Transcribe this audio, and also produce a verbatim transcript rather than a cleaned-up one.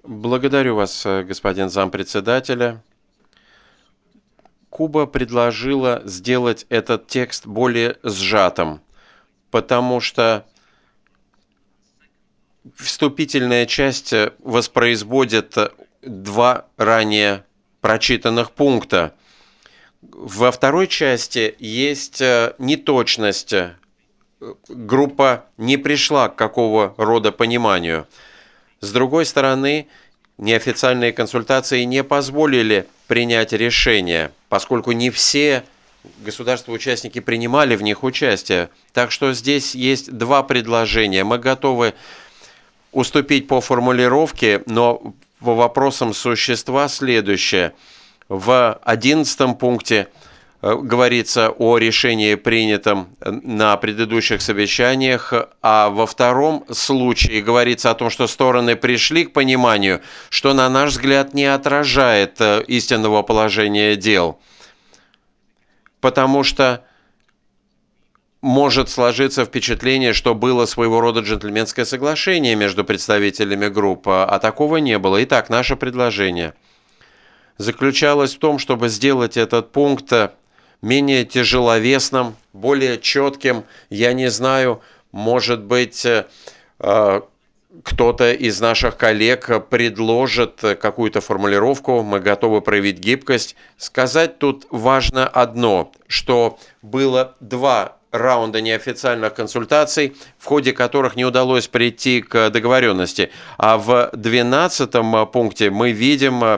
Благодарю вас, э, господин зампредседателя. Куба предложила сделать этот текст более сжатым, потому что вступительная часть э, воспроизводит э, два ранее прочитанных пункта. Во второй части есть э, неточность. э, Группа не пришла к какого рода пониманию. С другой стороны, неофициальные консультации не позволили принять решение, поскольку не все государства-участники принимали в них участие. Так что здесь есть два предложения. Мы готовы уступить по формулировке, но по вопросам существа следующее. В одиннадцатом пункте э, говорится о решении, принятом на предыдущих совещаниях, а во втором случае говорится о том, что стороны пришли к пониманию, что, на наш взгляд, не отражает э, истинного положения дел, потому что может сложиться впечатление, что было своего рода джентльменское соглашение между представителями группы, а такого не было. Итак, наше предложение заключалось в том, чтобы сделать этот пункт менее тяжеловесным, более четким. Я не знаю, может быть, кто-то из наших коллег предложит какую-то формулировку, мы готовы проявить гибкость. Сказать тут важно одно, что было два раунда неофициальных консультаций, в ходе которых не удалось прийти к договоренности. А в двенадцатом пункте мы видим